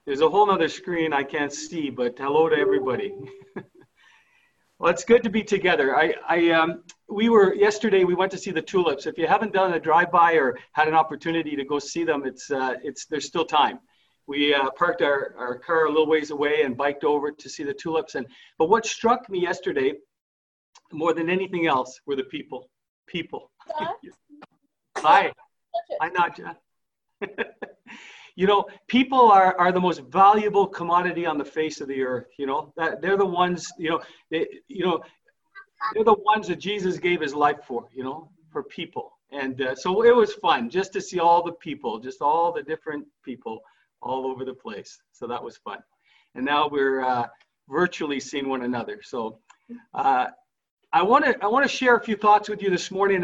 There's a whole nother screen I can't see, but hello to everybody. Well, it's good to be together. Yesterday we went to see the tulips. If you haven't done a drive-by or had an opportunity to go see them, there's still time. We parked our car a little ways away and biked over to see the tulips. But what struck me yesterday more than anything else were the people. Hi. Hi, Nadja. You know, people are the most valuable commodity on the face of the earth. You know, that they're the ones, they're the ones that Jesus gave his life for, for people. And so it was fun just to see all the people, just all the different people all over the place. So that was fun. And now we're virtually seeing one another. So I want to share a few thoughts with you this morning.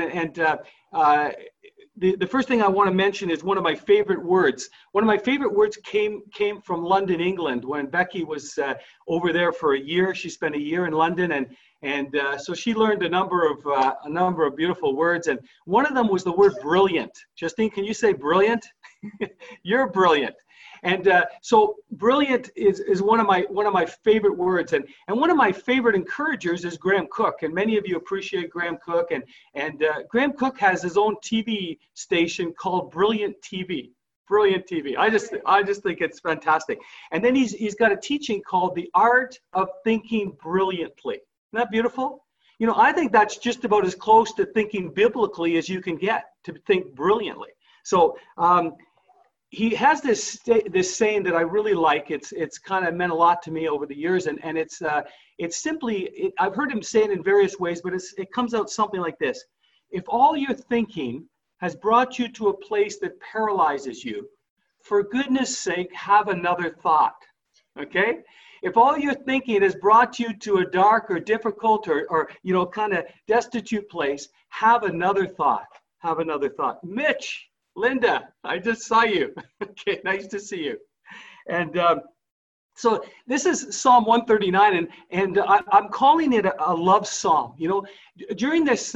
The first thing I want to mention is one of my favorite words. One of my favorite words came from London, England, when Becky was over there for a year. She spent a year in London, and so she learned a number of beautiful words. And one of them was the word brilliant. Justine, can you say brilliant? You're brilliant. And so brilliant is one of my favorite words, and one of my favorite encouragers is Graham Cook, and many of you appreciate Graham Cook, and Graham Cook has his own TV station called Brilliant TV. Brilliant TV. I just think it's fantastic. And then he's got a teaching called The Art of Thinking Brilliantly. Isn't that beautiful? You know, I think that's just about as close to thinking biblically as you can get, to think brilliantly. So he has this saying that I really like. It's kind of meant a lot to me over the years, and it's simply, I've heard him say it in various ways, but it comes out something like this: if all your thinking has brought you to a place that paralyzes you, for goodness sake, have another thought. Okay? If all your thinking has brought you to a dark or difficult or kind of destitute place, have another thought. Have another thought. Mitch, Linda, I just saw you. Okay, nice to see you. And so this is Psalm 139, and I'm calling it a love psalm. You know, during this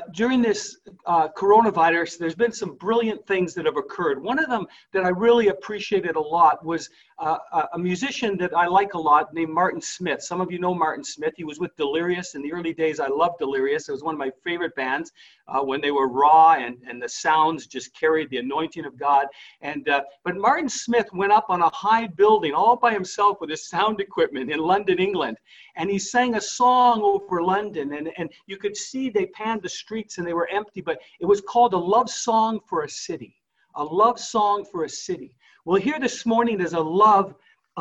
coronavirus, there's been some brilliant things that have occurred. One of them that I really appreciated a lot was a musician that I like a lot named Martin Smith. Some of you know Martin Smith. He was with Delirious in the early days. I loved Delirious. It was one of my favorite bands when they were raw and the sounds just carried the anointing of God. But Martin Smith went up on a high building all by himself with his sound equipment in London, England. And he sang a song over London, and you could see they panned the streets and they were empty, but it was called A Love Song for a City. A love song for a city. Well, here this morning is a love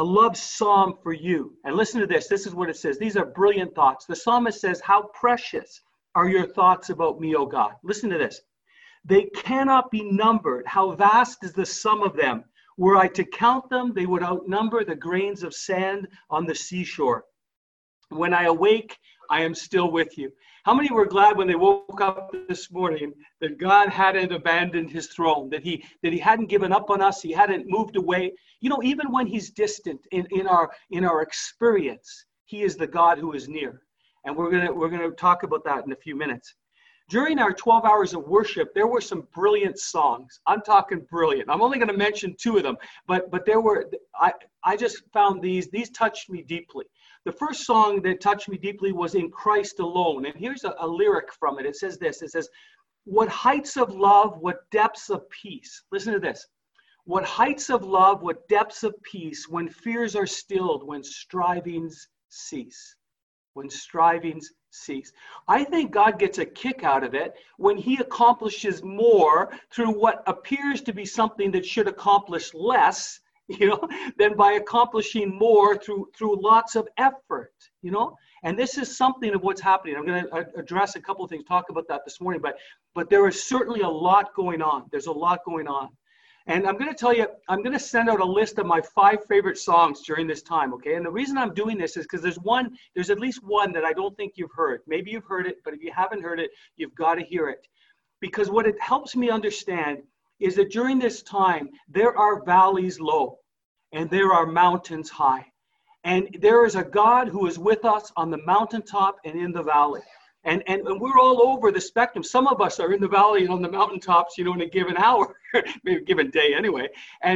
psalm for you. And listen to this. This is what it says. These are brilliant thoughts. The psalmist says, "How precious are your thoughts about me, O God." Listen to this. "They cannot be numbered. How vast is the sum of them. Were I to count them, they would outnumber the grains of sand on the seashore. When I awake, I am still with you." How many were glad when they woke up this morning that God hadn't abandoned his throne, that he hadn't given up on us, he hadn't moved away? You know, even when he's distant in our experience, he is the God who is near. And we're gonna talk about that in a few minutes. During our 12 hours of worship, there were some brilliant songs. I'm talking brilliant. I'm only going to mention two of them, but there were, I just found these touched me deeply. The first song that touched me deeply was "In Christ Alone." And here's a lyric from it. It says this, it says, "What heights of love, what depths of peace." Listen to this. "What heights of love, what depths of peace, when fears are stilled, when strivings cease." When strivings cease. I think God gets a kick out of it when he accomplishes more through what appears to be something that should accomplish less, than by accomplishing more through lots of effort, And this is something of what's happening. I'm going to address a couple of things, talk about that this morning, but there is certainly a lot going on. There's a lot going on. And I'm going to tell you, I'm going to send out a list of my 5 favorite songs during this time, okay? And the reason I'm doing this is because there's at least one that I don't think you've heard. Maybe you've heard it, but if you haven't heard it, you've got to hear it. Because what it helps me understand is that during this time, there are valleys low and there are mountains high. And there is a God who is with us on the mountaintop and in the valley. And we're all over the spectrum. Some of us are in the valley and on the mountaintops, in a given hour, maybe a given day anyway. And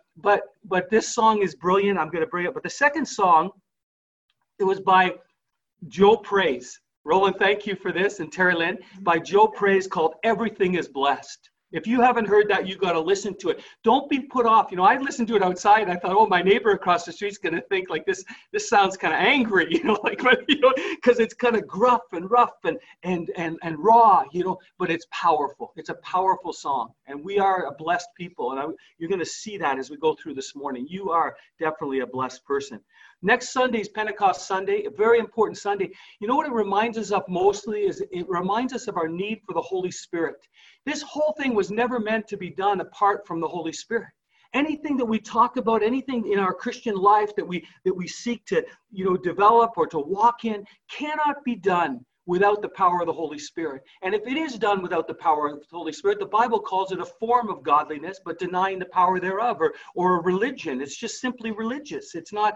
but this song is brilliant. I'm going to bring it. But the second song, it was by Joe Praise. Roland, thank you for this, and Terry Lynn, by Joe Praise, called Everything is Blessed. If you haven't heard that, you got to listen to it. Don't be put off. You know, I listened to it outside. I thought, oh, my neighbor across the street's going to think like this sounds kind of angry, you know, like, you know, because it's kind of gruff and rough and raw, you know, but it's powerful. It's a powerful song. And we are a blessed people. And you're going to see that as we go through this morning. You are definitely a blessed person. Next Sunday is Pentecost Sunday, a very important Sunday. You know what it reminds us of mostly is it reminds us of our need for the Holy Spirit. This whole thing was never meant to be done apart from the Holy Spirit. Anything that we talk about, anything in our Christian life that we seek to, you know, develop or to walk in, cannot be done without the power of the Holy Spirit. And if it is done without the power of the Holy Spirit, the Bible calls it a form of godliness, but denying the power thereof, or a religion. It's just simply religious. It's not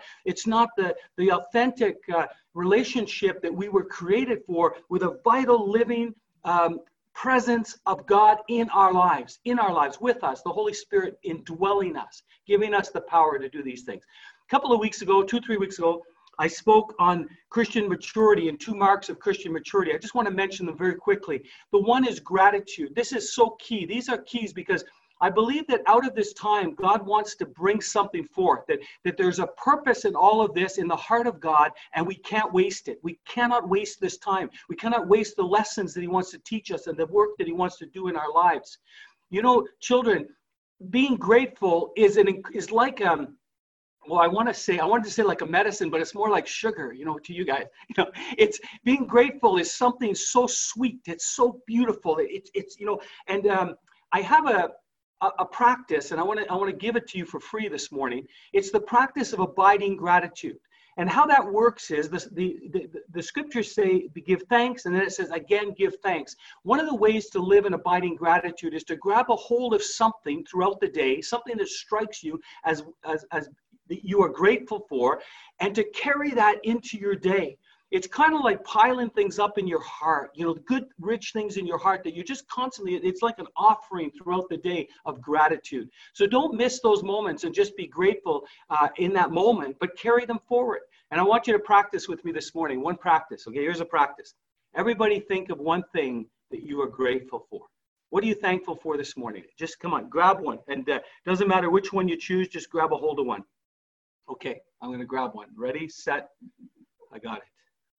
the authentic relationship that we were created for, with a vital, living presence of God in our lives, with us, the Holy Spirit indwelling us, giving us the power to do these things. A couple of weeks ago, 2-3 weeks ago, I spoke on Christian maturity and 2 marks of Christian maturity. I just want to mention them very quickly. The one is gratitude. This is so key. These are keys because I believe that out of this time, God wants to bring something forth, that there's a purpose in all of this in the heart of God, and we can't waste it. We cannot waste this time. We cannot waste the lessons that he wants to teach us and the work that he wants to do in our lives. You know, children, being grateful is like well, I wanted to say like a medicine, but it's more like sugar, you know, to you guys. You know, it's being grateful is something so sweet. It's so beautiful. It's you know, and I have a practice, and I want to give it to you for free this morning. It's the practice of abiding gratitude. And how that works is the scriptures say give thanks, and then it says again give thanks. One of the ways to live in abiding gratitude is to grab a hold of something throughout the day, something that strikes you as that you are grateful for, and to carry that into your day. It's kind of like piling things up in your heart, you know, good, rich things in your heart that you just constantly, it's like an offering throughout the day of gratitude. So don't miss those moments and just be grateful in that moment, but carry them forward. And I want you to practice with me this morning. One practice, okay? Here's a practice. Everybody think of one thing that you are grateful for. What are you thankful for this morning? Just come on, grab one. And doesn't matter which one you choose, just grab a hold of one. Okay, I'm going to grab one. Ready, set, I got it.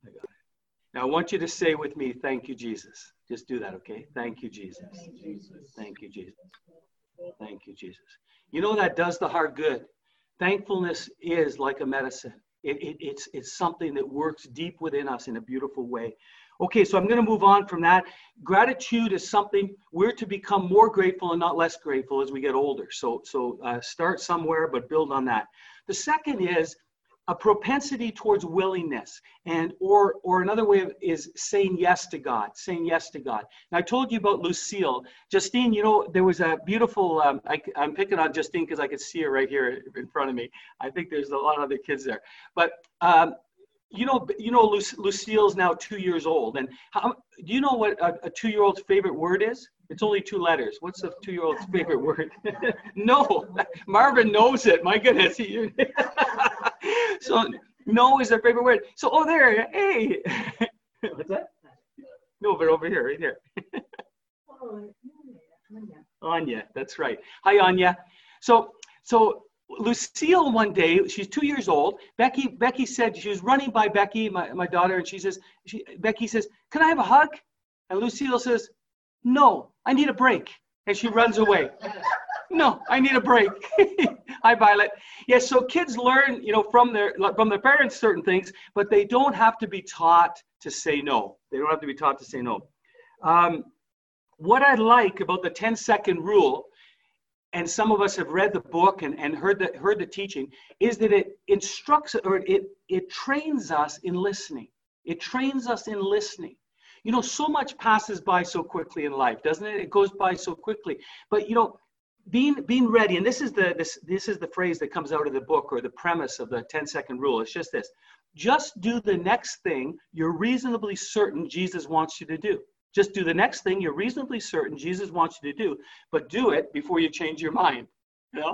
Now I want you to say with me, thank you, Jesus. Just do that, okay? Thank you, Jesus. Thank you, Jesus. Thank you, Jesus. Thank you, Jesus. You know that does the heart good. Thankfulness is like a medicine. It's something that works deep within us in a beautiful way. Okay, so I'm going to move on from that. Gratitude is something we're to become more grateful and not less grateful as we get older. So start somewhere, but build on that. The second is a propensity towards willingness, and or another way is saying yes to God, saying yes to God. Now, I told you about Lucille. Justine, you know, there was a beautiful, I'm picking on Justine because I could see her right here in front of me. I think there's a lot of other kids there. But, you know, Lucille's now 2 years old. And do you know what a 2-year-old's favorite word is? It's only 2 letters. What's a 2-year-old's favorite word? No, Marvin knows it. My goodness. So no is their favorite word. So, oh, there, hey. What's that? No, but over here, right here. Anya, that's right. Hi, Anya. So Lucille, one day, she's 2 years old. Becky said, she was running by Becky, my daughter, and Becky says, can I have a hug? And Lucille says, no, I need a break. And she runs away. No, I need a break. Hi, Violet. Yes, so kids learn, you know, from their parents certain things, but they don't have to be taught to say no. They don't have to be taught to say no. What I like about the 10-second rule, and some of us have read the book and heard the teaching, is that it instructs, or it trains us in listening. It trains us in listening. You know, so much passes by so quickly in life, doesn't it? It goes by so quickly. But, you know, being ready, and this is the phrase that comes out of the book, or the premise of the 10-second rule. It's just this: just do the next thing you're reasonably certain Jesus wants you to do. Just do the next thing you're reasonably certain Jesus wants you to do, but do it before you change your mind. You know?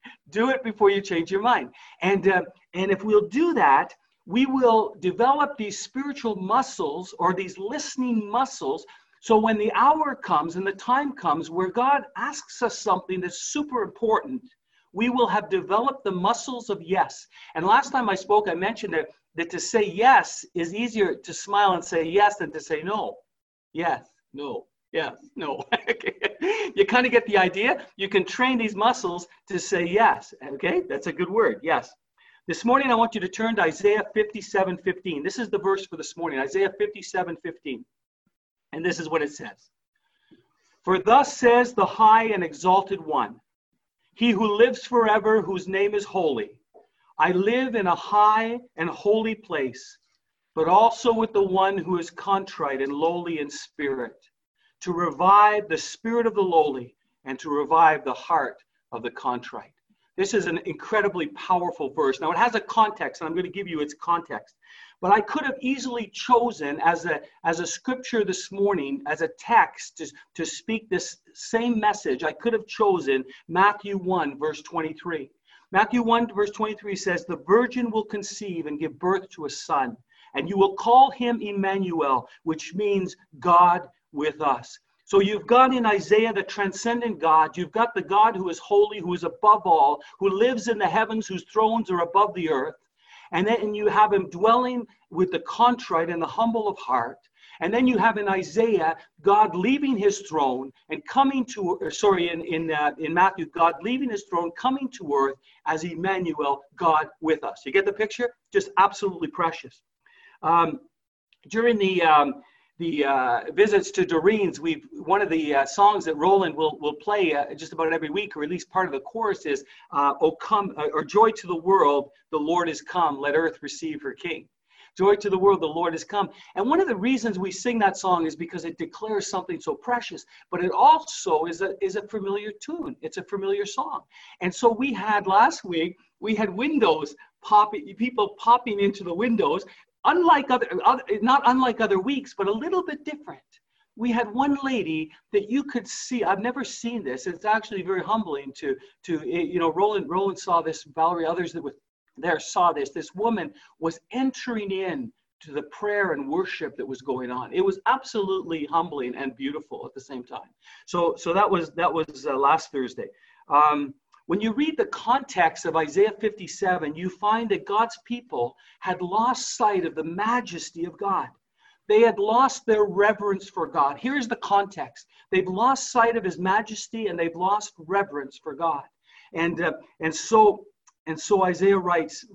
Do it before you change your mind. And if we'll do that, we will develop these spiritual muscles or these listening muscles. So when the hour comes and the time comes where God asks us something that's super important, we will have developed the muscles of yes. And last time I spoke, I mentioned that to say yes is easier to smile and say yes than to say no. Yes, no, yes, no. You kind of get the idea. You can train these muscles to say yes. Okay, that's a good word, yes. This morning, I want you to turn to Isaiah 57:15. This is the verse for this morning, Isaiah 57:15. And this is what it says. For thus says the high and exalted one, he who lives forever, whose name is holy. I live in a high and holy place, but also with the one who is contrite and lowly in spirit, to revive the spirit of the lowly and to revive the heart of the contrite. This is an incredibly powerful verse. Now, it has a context, and I'm going to give you its context. But I could have easily chosen as a scripture this morning, as a text to speak this same message. I could have chosen Matthew 1, verse 23. Matthew 1, verse 23 says, the virgin will conceive and give birth to a son, and you will call him Emmanuel, which means God with us. So you've got in Isaiah the transcendent God. You've got the God who is holy, who is above all, who lives in the heavens, whose thrones are above the earth. And then you have him dwelling with the contrite and the humble of heart. And then you have in Isaiah, God leaving his throne and coming to, in Matthew, God leaving his throne, coming to earth as Emmanuel, God with us. You get the picture? Just absolutely precious. During the visits to Doreen's, one of the songs that Roland will play just about every week, or at least part of the chorus, is "Oh come," or "Joy to the world, the Lord is come. Let earth receive her King." Joy to the world, the Lord has come. And one of the reasons we sing that song is because it declares something so precious, but it also is a familiar tune. It's a familiar song. And so we had last week, we had people popping into the windows. Not unlike other weeks, but a little bit different. We had one lady that you could see. I've never seen this. It's actually very humbling to Roland saw this, Valerie, others that were there saw this. This woman was entering in to the prayer and worship that was going on. It was absolutely humbling and beautiful at the same time. So that was last Thursday. When you read the context of Isaiah 57, you find that God's people had lost sight of the majesty of God. They had lost their reverence for God. Here's the context. They've lost sight of his majesty and they've lost reverence for God. And so Isaiah writes,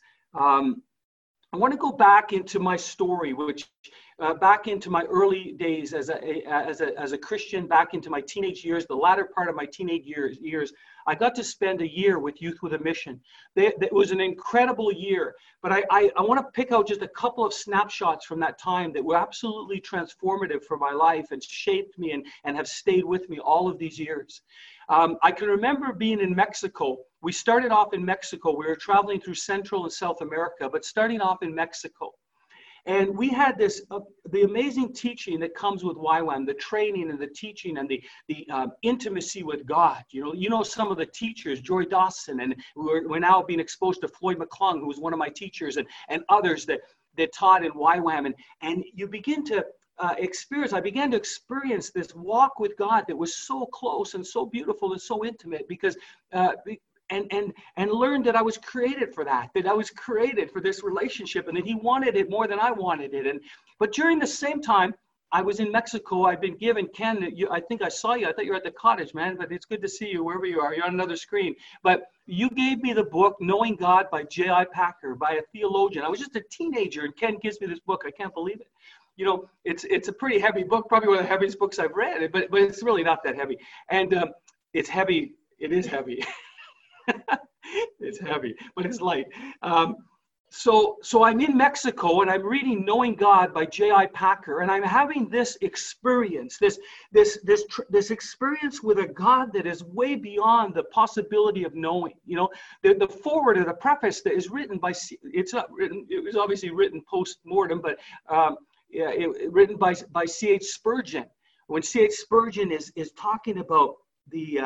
I want to go back into my story, back into my early days as a Christian, back into my teenage years, the latter part of my teenage years. I got to spend a year with Youth with a Mission. It was an incredible year, but I want to pick out just a couple of snapshots from that time that were absolutely transformative for my life and shaped me and have stayed with me all of these years. I can remember being in Mexico. We started off in Mexico. We were traveling through Central and South America, but starting off in Mexico. And we had the amazing teaching that comes with YWAM, the training and the teaching and the intimacy with God. You know some of the teachers, Joy Dawson, and we're now being exposed to Floyd McClung, who was one of my teachers, and others that taught in YWAM. And you begin to I began to experience this walk with God that was so close and so beautiful and so intimate, because and learned that I was created for that I was created for this relationship, and that he wanted it more than I wanted it. But during the same time, I was in Mexico. I've been given, Ken, I think I saw you. I thought you were at the cottage, man, but it's good to see you wherever you are. You're on another screen. But you gave me the book, Knowing God by J.I. Packer, by a theologian. I was just a teenager, and Ken gives me this book. I can't believe it. It's a pretty heavy book, probably one of the heaviest books I've read, but it's really not that heavy. And it's heavy. It is heavy. It's heavy, but it's light. So I'm in Mexico, and I'm reading Knowing God by J.I. Packer, and I'm having this experience, this experience with a God that is way beyond the possibility of knowing. The foreword or the preface that is written by, it's not written, it was obviously written post-mortem, but written by C.H. Spurgeon. When C.H. Spurgeon is talking about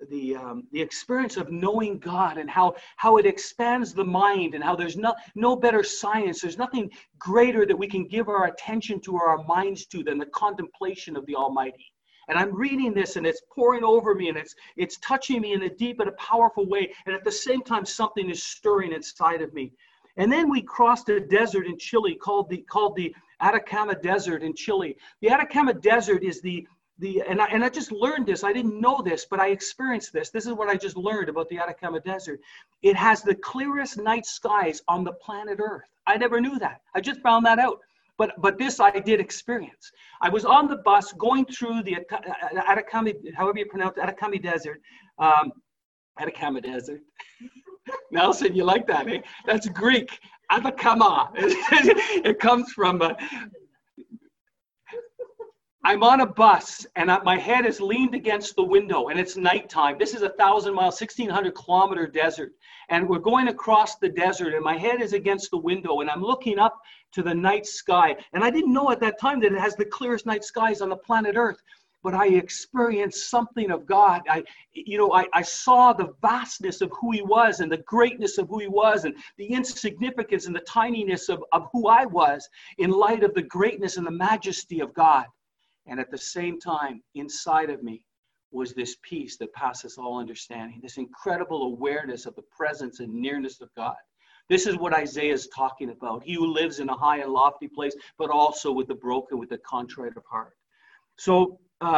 the experience of knowing God and how it expands the mind, and how there's no better science. There's nothing greater that we can give our attention to or our minds to than the contemplation of the Almighty. And I'm reading this, and it's pouring over me, and it's touching me in a deep and a powerful way. And at the same time, something is stirring inside of me. And then we crossed a desert in Chile called the Atacama Desert in Chile. The Atacama Desert is and I just learned this. I didn't know this, but I experienced this. This is what I just learned about the Atacama Desert. It has the clearest night skies on the planet Earth. I never knew that. I just found that out. But this I did experience. I was on the bus going through the Atacama, however you pronounce it, Atacama Desert. Atacama Desert. Nelson, you like that, eh? That's Greek. Atacama. It comes from... I'm on a bus, and my head is leaned against the window, and it's nighttime. This is a 1,000-mile, 1,600-kilometer desert, and we're going across the desert, and my head is against the window, and I'm looking up to the night sky. And I didn't know at that time that it has the clearest night skies on the planet Earth, but I experienced something of God. I saw the vastness of who He was, and the greatness of who He was, and the insignificance and the tininess of who I was in light of the greatness and the majesty of God. And at the same time, inside of me was this peace that passes all understanding, this incredible awareness of the presence and nearness of God. This is what Isaiah is talking about. He who lives in a high and lofty place, but also with the broken, with the contrite of heart. So,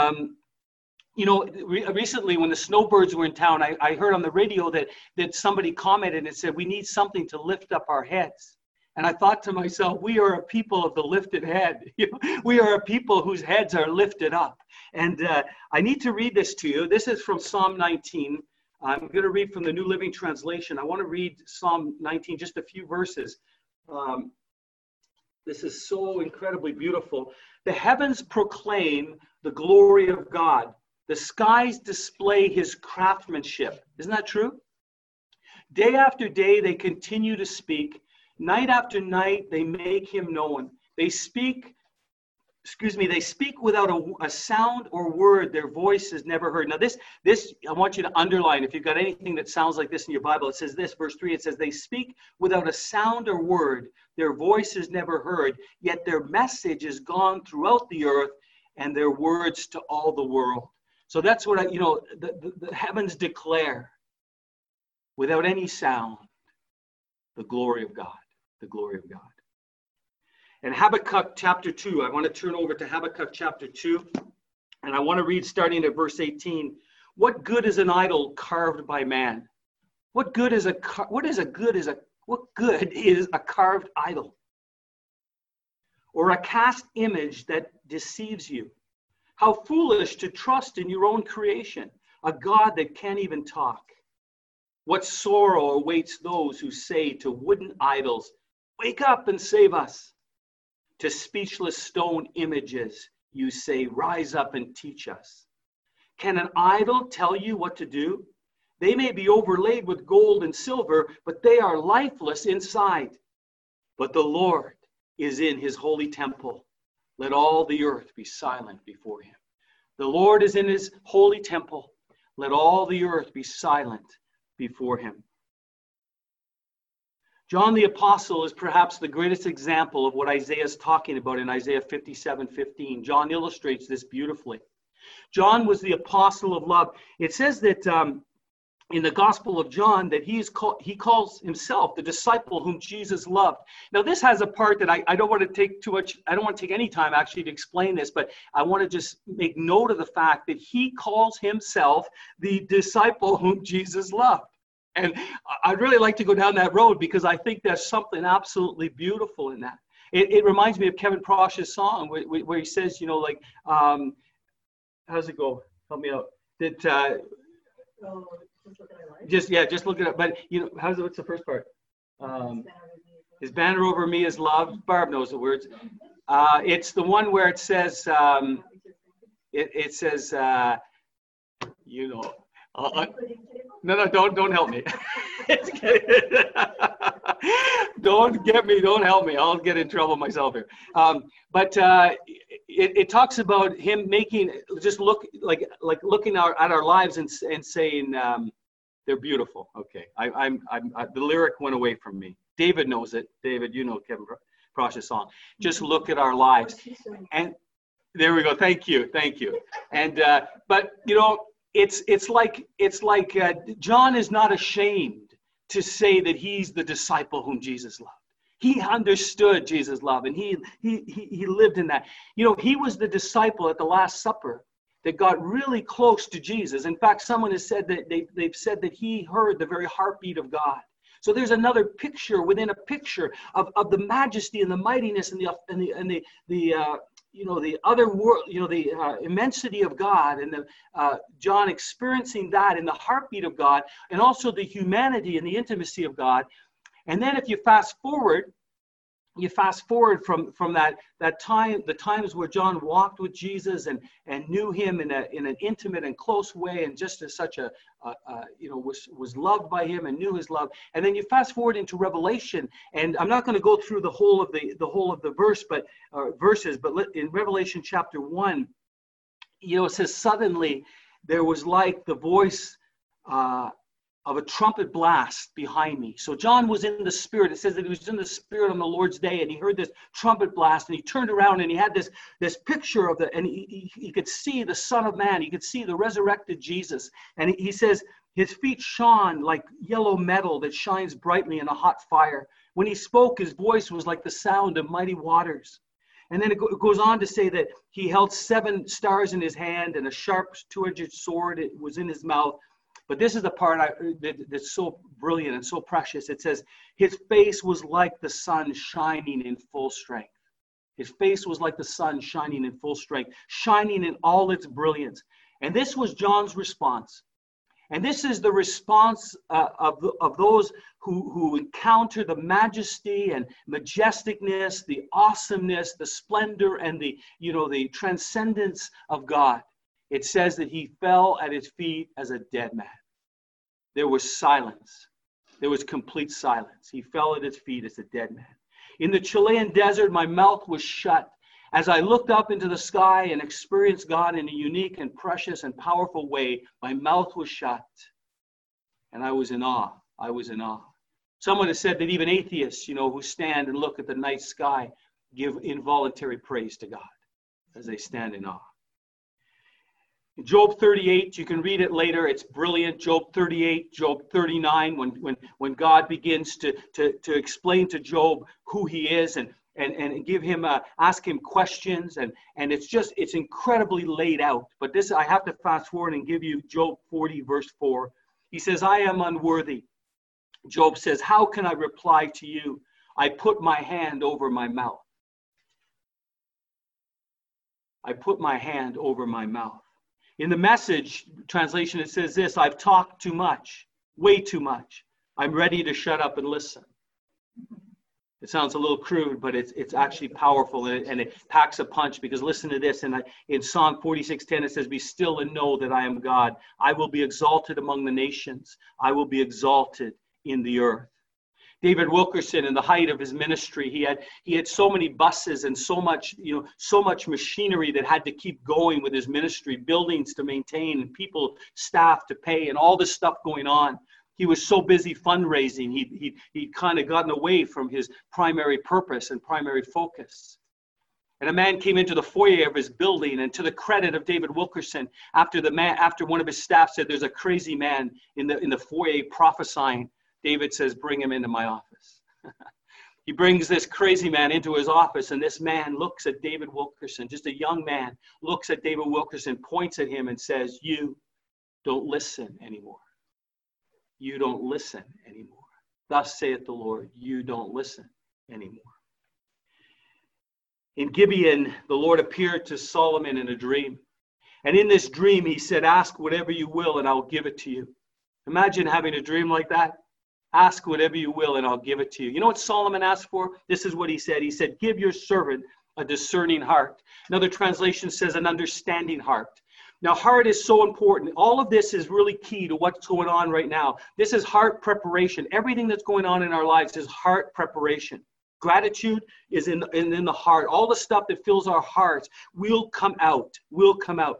recently when the snowbirds were in town, I heard on the radio that somebody commented and said, we need something to lift up our heads. And I thought to myself, we are a people of the lifted head. We are a people whose heads are lifted up. And I need to read this to you. This is from Psalm 19. I'm going to read from the New Living Translation. I want to read Psalm 19, just a few verses. This is so incredibly beautiful. The heavens proclaim the glory of God. The skies display His craftsmanship. Isn't that true? Day after day, they continue to speak. Night after night, they make Him known. They speak without a sound or word. Their voice is never heard. Now this, I want you to underline. If you've got anything that sounds like this in your Bible, it says this, verse 3, it says, they speak without a sound or word. Their voice is never heard, yet their message is gone throughout the earth, and their words to all the world. So that's what the heavens declare without any sound, the glory of God. The glory of God. And Habakkuk chapter 2, I want to turn over to Habakkuk chapter 2, and I want to read starting at verse 18. What good is an idol carved by man? What good is a carved idol? Or a cast image that deceives you? How foolish to trust in your own creation, a God that can't even talk. What sorrow awaits those who say to wooden idols, wake up and save us. To speechless stone images, you say, rise up and teach us. Can an idol tell you what to do? They may be overlaid with gold and silver, but they are lifeless inside. But the Lord is in His holy temple. Let all the earth be silent before Him. The Lord is in His holy temple. Let all the earth be silent before Him. John the Apostle is perhaps the greatest example of what Isaiah is talking about in Isaiah 57:15. John illustrates this beautifully. John was the apostle of love. It says that in the Gospel of John that he calls himself the disciple whom Jesus loved. Now this has a part that I don't want to take too much, I don't want to take any time actually to explain this, but I want to just make note of the fact that he calls himself the disciple whom Jesus loved. And I'd really like to go down that road because I think there's something absolutely beautiful in that. It reminds me of Kevin Prosh's song where he says, how does it go? Help me out. Just look it up. But what's the first part? His banner over me is love. Barb knows the words. It's the one where it says, it says, no, don't help me. Don't get me, don't help me. I'll get in trouble myself here. But it talks about him making, just look like looking at our lives and saying they're beautiful. Okay, the lyric went away from me. David knows it. David, you know Kevin Prosh's song. Just look at our lives, and there we go. Thank you. And but you know, it's like John is not ashamed to say that he's the disciple whom Jesus loved. He understood Jesus' love, and he lived in that. You know, he was the disciple at the Last Supper that got really close to Jesus. In fact, someone has said that they've said that he heard the very heartbeat of God. So there's another picture within a picture of the majesty and the mightiness and the other world, the immensity of God, and John experiencing that in the heartbeat of God, and also the humanity and the intimacy of God. And then if you fast forward from that time, the times where John walked with Jesus and knew him in an intimate and close way, and just as such was loved by him and knew his love. And then you fast forward into Revelation, and I'm not going to go through the whole of the verses, but in Revelation chapter 1, it says, suddenly there was like the voice of a trumpet blast behind me. So John was in the Spirit. It says that he was in the Spirit on the Lord's day, and he heard this trumpet blast, and he turned around, and he had this picture of and he could see the Son of Man. He could see the resurrected Jesus. And he says his feet shone like yellow metal that shines brightly in a hot fire. When he spoke, his voice was like the sound of mighty waters. And then it goes on to say that he held 7 stars in his hand, and a sharp two-edged sword was in his mouth. But this is the part that's so brilliant and so precious. It says, his face was like the sun shining in full strength. His face was like the sun shining in full strength, shining in all its brilliance. And this was John's response. And this is the response of those who encounter the majesty and majesticness, the awesomeness, the splendor, and the transcendence of God. It says that he fell at his feet as a dead man. There was silence. There was complete silence. He fell at his feet as a dead man. In the Chilean desert, my mouth was shut. As I looked up into the sky and experienced God in a unique and precious and powerful way, my mouth was shut. And I was in awe. I was in awe. Someone has said that even atheists, who stand and look at the night sky, give involuntary praise to God as they stand in awe. Job 38, you can read it later. It's brilliant. Job 38, Job 39, when God begins to explain to Job who he is and give him ask him questions, and it's incredibly laid out. But this, I have to fast forward and give you Job 40 verse 4. He says, I am unworthy. Job says, how can I reply to you? I put my hand over my mouth. I put my hand over my mouth. In the Message translation, it says this: I've talked too much, way too much. I'm ready to shut up and listen. It sounds a little crude, but it's actually powerful, and it packs a punch, because listen to this. In Psalm 46:10, it says, be still and know that I am God. I will be exalted among the nations. I will be exalted in the earth. David Wilkerson, in the height of his ministry, he had so many buses and so much machinery that had to keep going with his ministry, buildings to maintain and people, staff to pay, and all this stuff going on. He was so busy fundraising, he'd kind of gotten away from his primary purpose and primary focus. And a man came into the foyer of his building, and to the credit of David Wilkerson, after one of his staff said, there's a crazy man in the foyer prophesying, David says, bring him into my office. He brings this crazy man into his office, and this man looks at David Wilkerson, just a young man, looks at David Wilkerson, points at him and says, you don't listen anymore. You don't listen anymore. Thus saith the Lord, you don't listen anymore. In Gibeon, the Lord appeared to Solomon in a dream. And in this dream, he said, ask whatever you will, and I'll give it to you. Imagine having a dream like that. Ask whatever you will, and I'll give it to you. You know what Solomon asked for? This is what he said. He said, give your servant a discerning heart. Another translation says an understanding heart. Now, heart is so important. All of this is really key to what's going on right now. This is heart preparation. Everything that's going on in our lives is heart preparation. Gratitude is in the heart. All the stuff that fills our hearts will come out, will come out.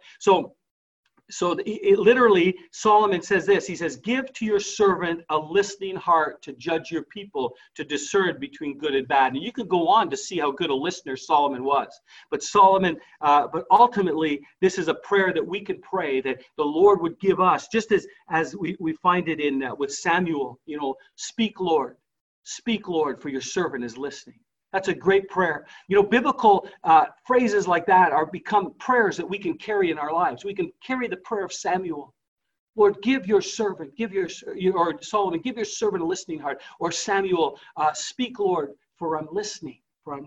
So literally, Solomon says this. He says, give to your servant a listening heart to judge your people, to discern between good and bad. And you could go on to see how good a listener Solomon was. But but ultimately, this is a prayer that we can pray that the Lord would give us, just as we find it in with Samuel, speak, Lord, for your servant is listening. That's a great prayer. Biblical phrases like that become prayers that we can carry in our lives. We can carry the prayer of Samuel. Lord, give your servant, or Solomon, give your servant a listening heart. Or Samuel, speak, Lord, for I'm listening,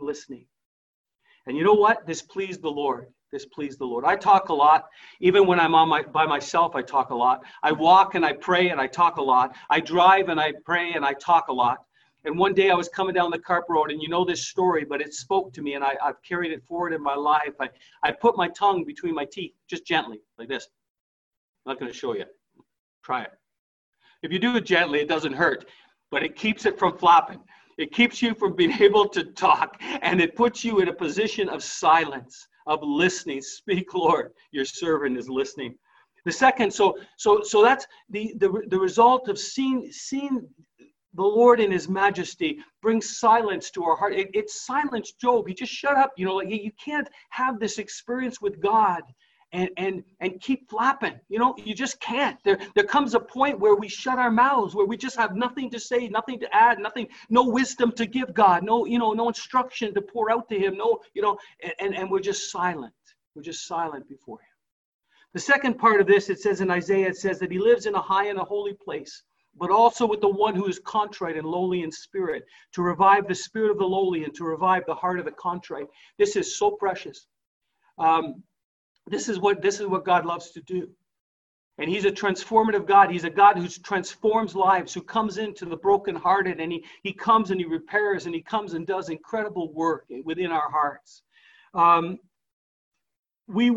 And you know what? This pleased the Lord. I talk a lot. Even when I'm by myself, I talk a lot. I walk and I pray and I talk a lot. I drive and I pray and I talk a lot. And one day I was coming down the Carp Road, and you know this story, but it spoke to me, and I've carried it forward in my life. I put my tongue between my teeth, just gently, like this. I'm not going to show you. Try it. If you do it gently, it doesn't hurt, but it keeps it from flopping. It keeps you from being able to talk, and it puts you in a position of silence, of listening. Speak, Lord, your servant is listening. The second, so that's the result of seeing the Lord in his majesty brings silence to our heart. It silenced Job. He just shut up. You can't have this experience with God and keep flapping. You just can't. There comes a point where we shut our mouths, where we just have nothing to say, nothing to add, no wisdom to give God, no instruction to pour out to him, and we're just silent. We're just silent before him. The second part of this, it says in Isaiah, it says that he lives in a high and a holy place, but also with the one who is contrite and lowly in spirit, to revive the spirit of the lowly and to revive the heart of the contrite. This is so precious. This is what God loves to do. And he's a transformative God. He's a God who transforms lives, who comes into the brokenhearted, and he comes and he repairs, and he comes and does incredible work within our hearts. We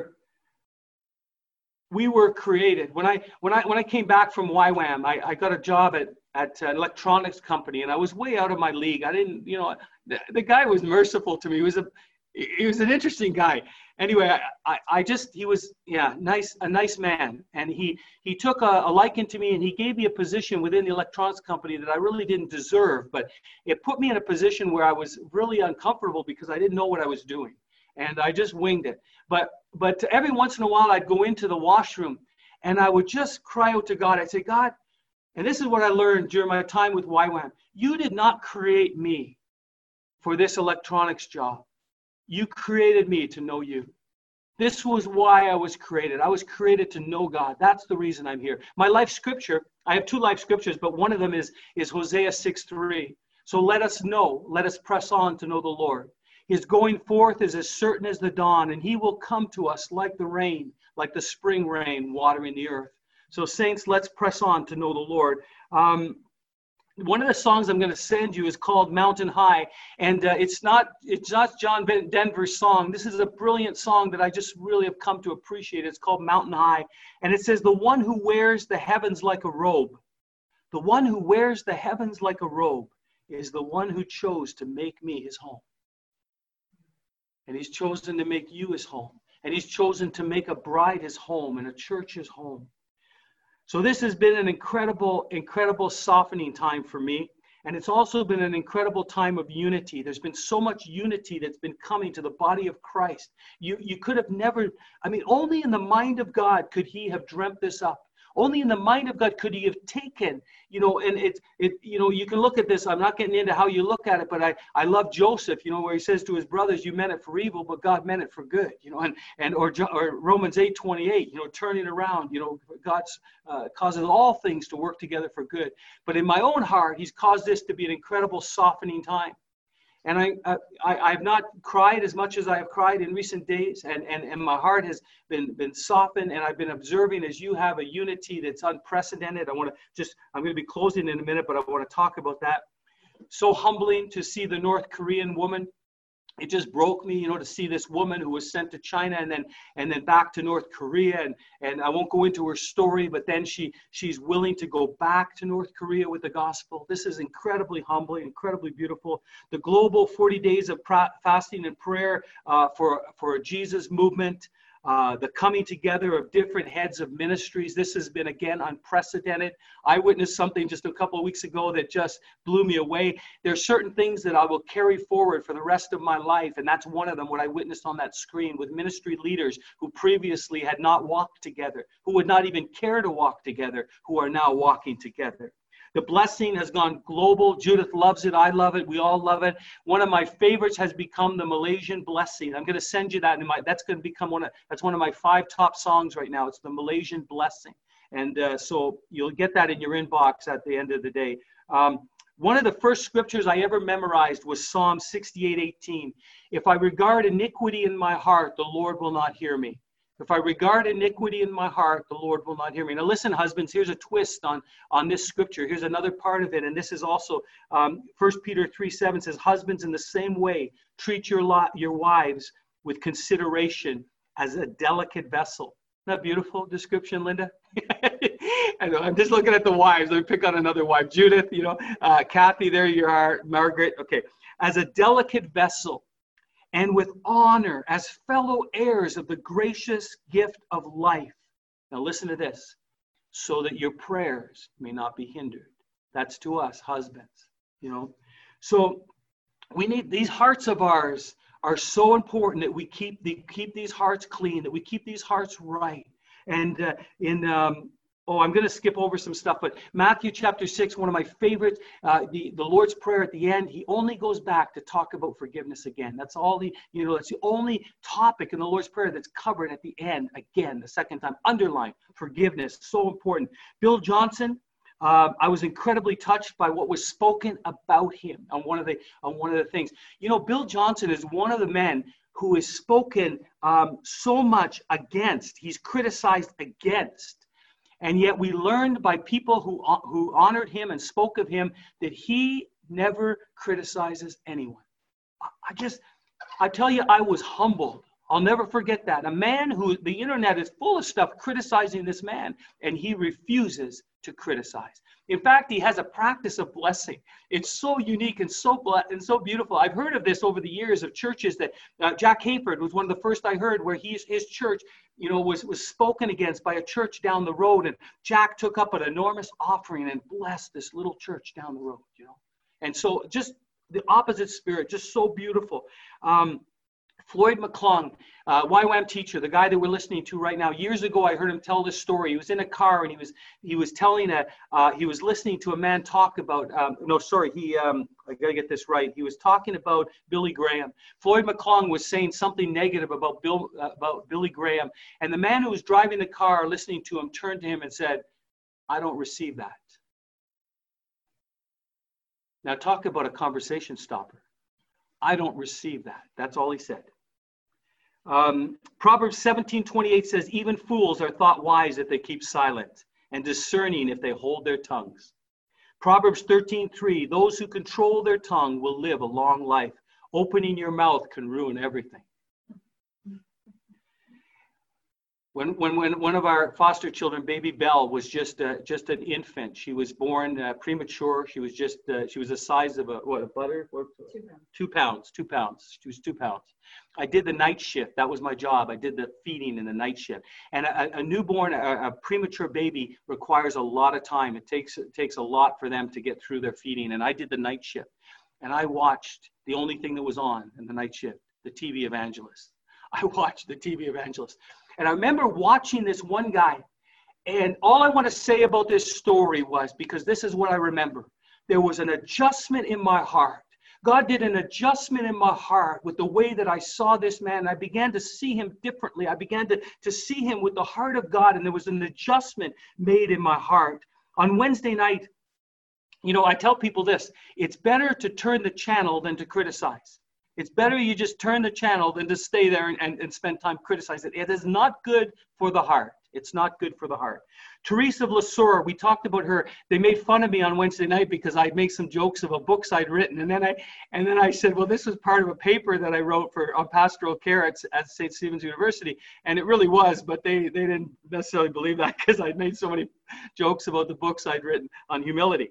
were created. When I came back from YWAM, I got a job at an electronics company, and I was way out of my league. I didn't, the guy was merciful to me. He was an interesting guy. Anyway, he was a nice man, and he took a liking to me, and he gave me a position within the electronics company that I really didn't deserve, but it put me in a position where I was really uncomfortable because I didn't know what I was doing, and I just winged it. But every once in a while, I'd go into the washroom, and I would just cry out to God. I'd say, God, and this is what I learned during my time with YWAM. You did not create me for this electronics job. You created me to know you. This was why I was created. I was created to know God. That's the reason I'm here. My life scripture, I have two life scriptures, but one of them is Hosea 6:3. So let us press on to know the Lord. His going forth is as certain as the dawn, and he will come to us like the rain, like the spring rain watering the earth. So saints, let's press on to know the Lord. One of the songs I'm going to send you is called Mountain High, and it's not John Denver's song. This is a brilliant song that I just really have come to appreciate. It's called Mountain High, and it says, the one who wears the heavens like a robe, the one who wears the heavens like a robe is the one who chose to make me his home. And he's chosen to make you his home. And he's chosen to make a bride his home and a church his home. So this has been an incredible, incredible softening time for me. And it's also been an incredible time of unity. There's been so much unity that's been coming to the body of Christ. You could have never, only in the mind of God could he have dreamt this up. Only in the mind of God could he have taken, and you can look at this. I'm not getting into how you look at it, but I love Joseph, where he says to his brothers, you meant it for evil, but God meant it for good, or Romans 8:28, turning around, God causes all things to work together for good. But in my own heart, he's caused this to be an incredible softening time. And I've not cried as much as I have cried in recent days, and my heart has been softened, and I've been observing, as you have, a unity that's unprecedented. I'm going to be closing in a minute, but I want to talk about that. So humbling to see the North Korean woman it just broke me, to see this woman who was sent to China and then back to North Korea. And I won't go into her story, but then she's willing to go back to North Korea with the gospel. This is incredibly humbling, incredibly beautiful. The global 40 days of fasting and prayer for Jesus movement. The coming together of different heads of ministries. This has been, again, unprecedented. I witnessed something just a couple of weeks ago that just blew me away. There are certain things that I will carry forward for the rest of my life, and that's one of them, what I witnessed on that screen with ministry leaders who previously had not walked together, who would not even care to walk together, who are now walking together. The blessing has gone global. Judith loves it. I love it. We all love it. One of my favorites has become the Malaysian Blessing. I'm going to send you that. That's going to become that's one of my 5 top songs right now. It's the Malaysian Blessing. And so you'll get that in your inbox at the end of the day. One of the first scriptures I ever memorized was Psalm 68:18. If I regard iniquity in my heart, the Lord will not hear me. If I regard iniquity in my heart, the Lord will not hear me. Now listen, husbands, here's a twist on this scripture. Here's another part of it. And this is also 1 Peter 3:7 says, husbands, in the same way, treat your wives with consideration as a delicate vessel. Isn't that beautiful description, Linda? I know, I'm just looking at the wives. Let me pick on another wife. Judith, Kathy, there you are. Margaret. Okay. As a delicate vessel, and with honor as fellow heirs of the gracious gift of life. Now listen to this. So that your prayers may not be hindered. That's to us, husbands. So we need, these hearts of ours are so important that we keep these hearts clean, that we keep these hearts right. And I'm going to skip over some stuff, but Matthew chapter 6, one of my favorites, the Lord's Prayer at the end, he only goes back to talk about forgiveness again. That's all that's the only topic in the Lord's Prayer that's covered at the end, again, the second time. Underline, forgiveness, so important. Bill Johnson, I was incredibly touched by what was spoken about him on one of the things. Bill Johnson is one of the men who is spoken so much against. He's criticized against. And yet we learned by people who honored him and spoke of him that he never criticizes anyone. I tell you, I was humbled. I'll never forget that. A man who, the internet is full of stuff criticizing this man, and he refuses to criticize. In fact, he has a practice of blessing. It's so unique and so beautiful. I've heard of this over the years of churches that Jack Hayford was one of the first I heard where his church, was spoken against by a church down the road, and Jack took up an enormous offering and blessed this little church down the road, And so just the opposite spirit, just so beautiful. Floyd McClung, YWAM teacher, the guy that we're listening to right now. Years ago, I heard him tell this story. He was in a car and he was listening to a man talk about. I gotta get this right. He was talking about Billy Graham. Floyd McClung was saying something negative about Billy Graham, and the man who was driving the car, listening to him, turned to him and said, "I don't receive that." Now talk about a conversation stopper. I don't receive that. That's all he said. Proverbs 17:28 says, even fools are thought wise if they keep silent, and discerning if they hold their tongues. Proverbs 13:3, those who control their tongue will live a long life. Opening your mouth can ruin everything. When one of our foster children, baby Belle, was just an infant, she was born premature. She was the size of a butter? 2 pounds. 2 pounds. She was 2 pounds. I did the night shift. That was my job. I did the feeding in the night shift. And a newborn, a premature baby requires a lot of time. It takes a lot for them to get through their feeding. And I did the night shift. And I watched the only thing that was on in the night shift, the TV evangelist. I watched the TV evangelist. And I remember watching this one guy, and all I want to say about this story was, because this is what I remember, there was an adjustment in my heart. God did an adjustment in my heart with the way that I saw this man. I began to see him differently. I began to see him with the heart of God, and there was an adjustment made in my heart. On Wednesday night, I tell people this, it's better to turn the channel than to criticize. It's better you just turn the channel than to stay there and spend time criticizing it. It is not good for the heart. It's not good for the heart. Teresa of Lisieux, we talked about her. They made fun of me on Wednesday night because I'd make some jokes about books I'd written. And then I said, well, this was part of a paper that I wrote on pastoral care at St. Stephen's University. And it really was, but they didn't necessarily believe that because I'd made so many jokes about the books I'd written on humility.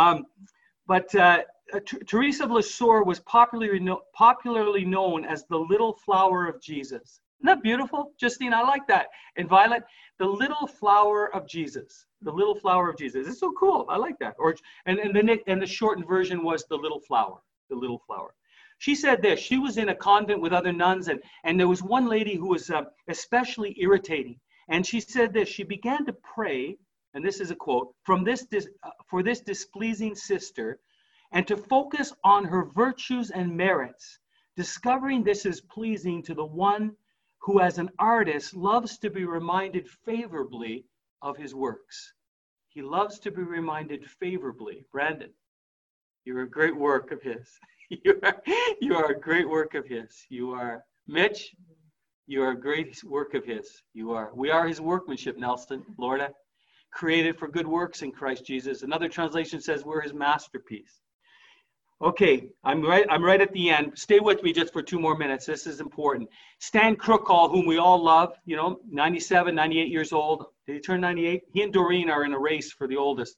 Teresa of Lisieux was popularly known as the little flower of Jesus. Isn't that beautiful, Justine? I like that. And Violet, the little flower of Jesus. The little flower of Jesus. It's so cool. I like that. And the shortened version was the little flower. The little flower. She said this. She was in a convent with other nuns, and there was one lady who was especially irritating. And she said this. She began to pray, and this is a quote, for this displeasing sister, and to focus on her virtues and merits, discovering this is pleasing to the one who as an artist loves to be reminded favorably of his works. He loves to be reminded favorably. Brandon, you're a great work of his. You are a great work of his. You are, Mitch, you are a great work of his. We are his workmanship, Nelson, Lorna, created for good works in Christ Jesus. Another translation says we're his masterpiece. Okay, I'm right at the end. Stay with me just for 2 more minutes. This is important. Stan Krookall, whom we all love, 97, 98 years old. Did he turn 98? He and Doreen are in a race for the oldest.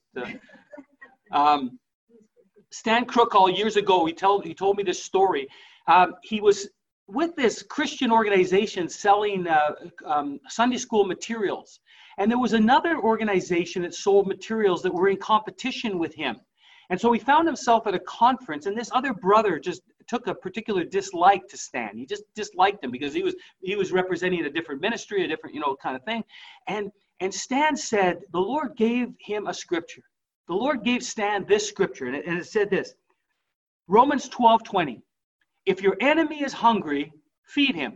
Stan Krookall, years ago, he told me this story. He was with this Christian organization selling Sunday school materials. And there was another organization that sold materials that were in competition with him. And so he found himself at a conference, and this other brother just took a particular dislike to Stan. He just disliked him because he was representing a different ministry, a different, kind of thing. And Stan said, the Lord gave him a scripture. The Lord gave Stan this scripture, and it said this, Romans 12:20. If your enemy is hungry, feed him.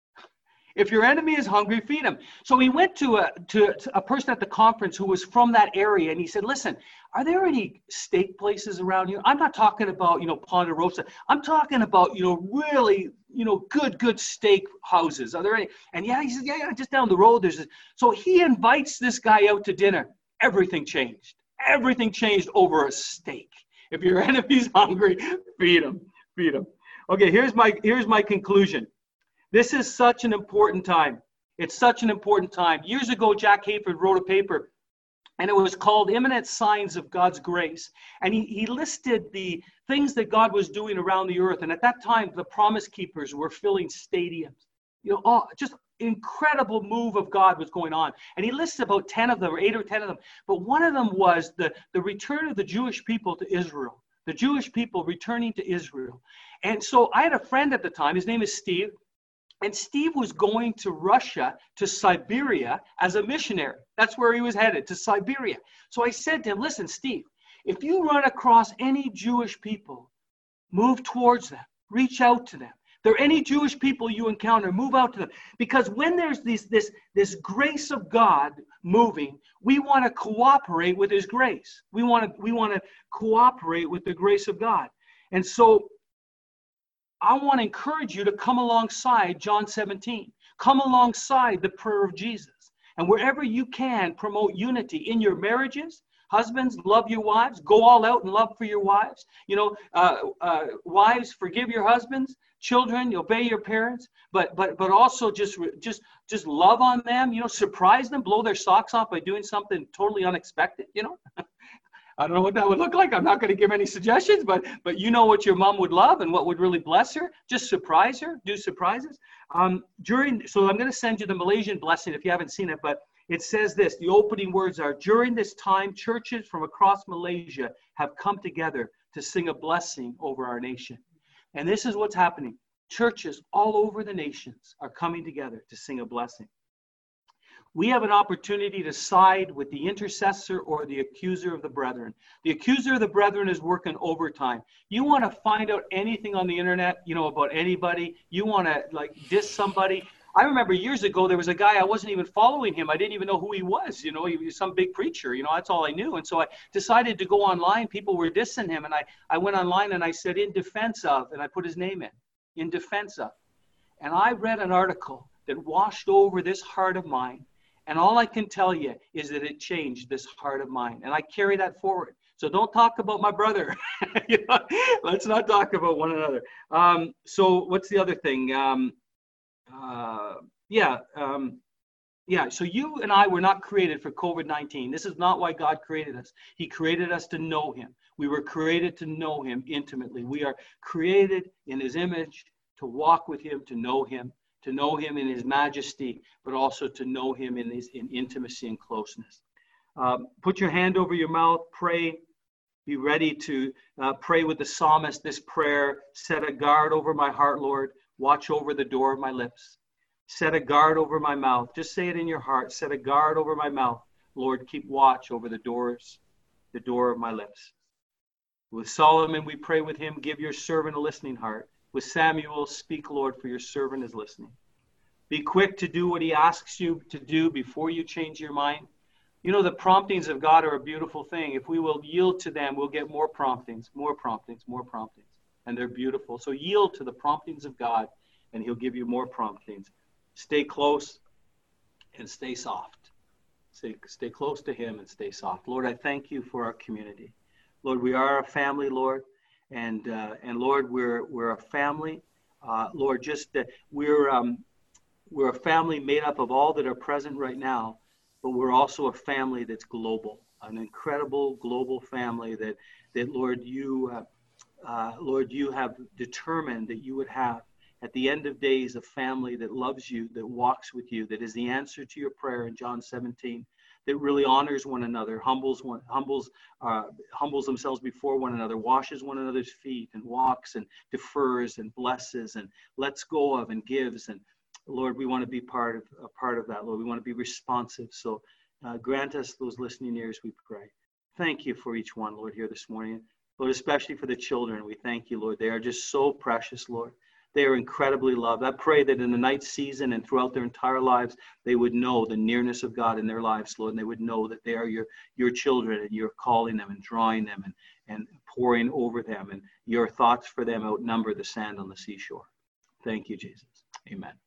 If your enemy is hungry, feed him. So he went to a person at the conference who was from that area, and he said, listen, are there any steak places around here? I'm not talking about, Ponderosa. I'm talking about, really, good steak houses. Are there any? And yeah, he said, yeah, just down the road. So he invites this guy out to dinner. Everything changed. Everything changed over a steak. If your enemy's hungry, feed him. Feed him. Okay, here's my conclusion. This is such an important time. It's such an important time. Years ago, Jack Hayford wrote a paper, and it was called Imminent Signs of God's Grace. And he listed the things that God was doing around the earth. And at that time, the Promise Keepers were filling stadiums. Just incredible move of God was going on. And he lists about 10 of them, or 8 or 10 of them. But one of them was the return of the Jewish people to Israel. The Jewish people returning to Israel. And so I had a friend at the time. His name is Steve. And Steve was going to Russia, to Siberia, as a missionary. That's where he was headed, to Siberia. So I said to him, listen, Steve, if you run across any Jewish people, move towards them, reach out to them. If there are any Jewish people you encounter, move out to them. Because when there's this grace of God moving, we want to cooperate with his grace. We want to cooperate with the grace of God. And so I want to encourage you to come alongside John 17. Come alongside the prayer of Jesus. And wherever you can, promote unity in your marriages. Husbands, love your wives. Go all out in love for your wives. Wives, forgive your husbands. Children, obey your parents. But also just love on them. Surprise them. Blow their socks off by doing something totally unexpected. I don't know what that would look like. I'm not going to give any suggestions, but you know what your mom would love and what would really bless her. Just surprise her. Do surprises. So I'm going to send you the Malaysian blessing if you haven't seen it, but it says this. The opening words are, during this time, churches from across Malaysia have come together to sing a blessing over our nation. And this is what's happening. Churches all over the nations are coming together to sing a blessing. We have an opportunity to side with the intercessor or the accuser of the brethren. The accuser of the brethren is working overtime. You want to find out anything on the internet, about anybody. You want to diss somebody. I remember years ago, there was a guy, I wasn't even following him. I didn't even know who he was. He was some big preacher. That's all I knew. And so I decided to go online. People were dissing him. And I went online and I said, in defense of, and I put his name in defense of. And I read an article that washed over this heart of mine. And all I can tell you is that it changed this heart of mine. And I carry that forward. So don't talk about my brother. You know, let's not talk about one another. So what's the other thing? So you and I were not created for COVID-19. This is not why God created us. He created us to know him. We were created to know him intimately. We are created in his image, to walk with him, to know him in his majesty, but also to know him in intimacy and closeness. Put your hand over your mouth, pray. Be ready to pray with the psalmist this prayer. Set a guard over my heart, Lord. Watch over the door of my lips. Set a guard over my mouth. Just say it in your heart. Set a guard over my mouth. Lord, keep watch over the door of my lips. With Solomon, we pray with him, give your servant a listening heart. With Samuel, speak, Lord, for your servant is listening. Be quick to do what he asks you to do before you change your mind. You know, the promptings of God are a beautiful thing. If we will yield to them, we'll get more promptings, and they're beautiful. So yield to the promptings of God, and he'll give you more promptings. Stay close and stay soft. Stay close to him and stay soft. Lord, I thank you for our community. Lord, we are a family, Lord, and Lord, we're a family. Lord, we're a family made up of all that are present right now, but we're also a family that's global, an incredible global family that Lord, you have determined that you would have at the end of days a family that loves you, that walks with you, that is the answer to your prayer in John 17, that really honors one another, humbles themselves before one another, washes one another's feet, and walks and defers and blesses and lets go of and gives. And Lord, we want to be part of that, Lord. We want to be responsive. So grant us those listening ears, we pray. Thank you for each one, Lord, here this morning. Lord, especially for the children, we thank you, Lord. They are just so precious, Lord. They are incredibly loved. I pray that in the night season and throughout their entire lives, they would know the nearness of God in their lives, Lord, and they would know that they are your children, and you're calling them and drawing them and pouring over them, and your thoughts for them outnumber the sand on the seashore. Thank you, Jesus. Amen.